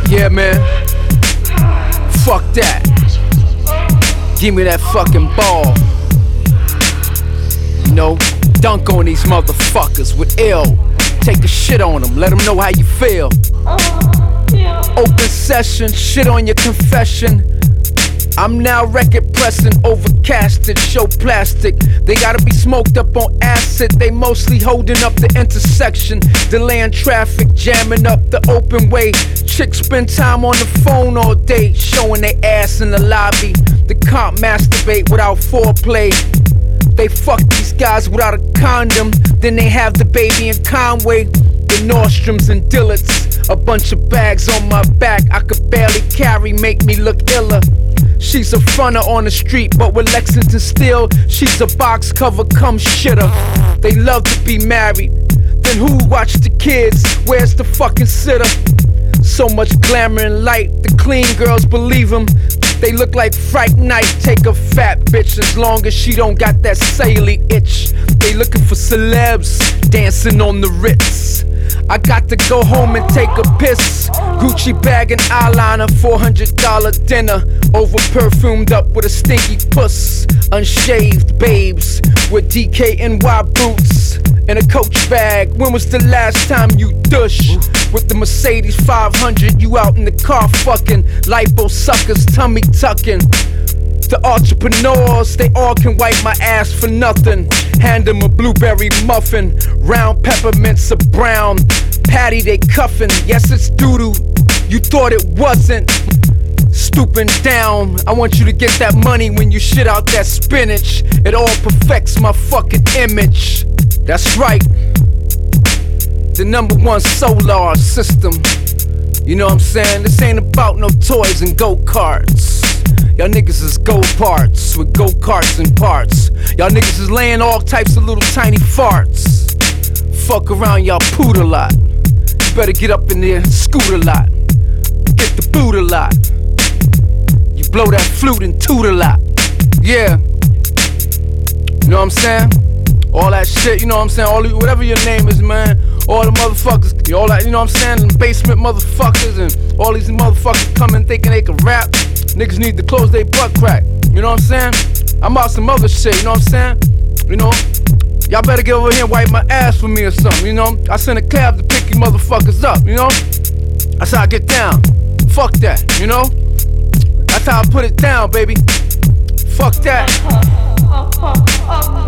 Yeah, man. Fuck that. Give me that fucking ball. You know, dunk on these motherfuckers with ill. Take a shit on them, let them know how you feel. Open session, shit on your confession. I'm now record pressing, overcasted, show plastic. They gotta be smoked up on acid. They mostly holding up the intersection, delaying traffic, jamming up the open way. Chicks spend time on the phone all day, showing their ass in the lobby. The comp masturbate without foreplay. They fuck these guys without a condom. Then they have the baby in Conway, the Nordstroms and Dillard's. A bunch of bags on my back I could barely carry, make me look iller. She's a fronter on the street, but with Lexington steel, she's a box cover cum shitter. They love to be married. Then who watch the kids? Where's the fucking sitter? So much glamour and light, the clean girls believe them. They look like Fright Night. Take a fat bitch as long as she don't got that saily itch. They looking for celebs dancing on the Ritz. I got to go home and take a piss. Gucci bag and eyeliner, $400 dinner. Over perfumed up with a stinky puss. Unshaved babes with DKNY boots in a Coach bag. When was the last time you dush? With the Mercedes 500, you out in the car fucking. Lipo suckers, tummy tucking. The entrepreneurs, they all can wipe my ass for nothing. Hand them a blueberry muffin. Round peppermints are brown. Patty they cuffin', yes it's doodoo. You thought it wasn't. Stooping down, I want you to get that money when you shit out that spinach. It all perfects my fucking image. That's right. The #1 solar system. You know what I'm saying? This ain't about no toys and go-karts. Y'all niggas is go parts with go-karts and parts. Y'all niggas is laying all types of little tiny farts. Fuck around, y'all poot a lot. You better get up in there and scoot a lot. Get the boot a lot. You blow that flute and toot a lot. Yeah. You know what I'm saying? All that shit, you know what I'm saying? Whatever your name is, man. All the motherfuckers, all that, you know what I'm saying? The basement motherfuckers and all these motherfuckers coming thinking they can rap. Niggas need to close their butt crack. You know what I'm saying? I'm out some other shit, you know what I'm saying? You know? Y'all better get over here and wipe my ass for me or something, you know? I send a cab to pick you motherfuckers up, you know? That's how I get down. Fuck that, you know? That's how I put it down, baby. Fuck that.